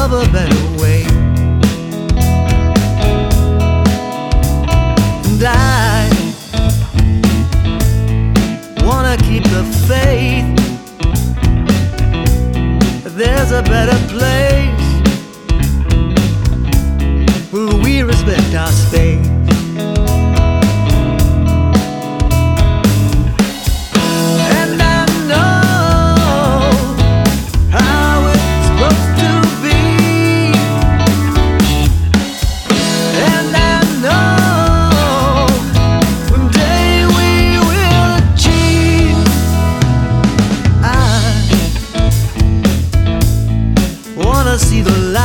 of a better way. And I wanna keep the faith. There's a better place where we respect our space. And I know how it's supposed to be. And I know one day we will achieve. I wanna see the light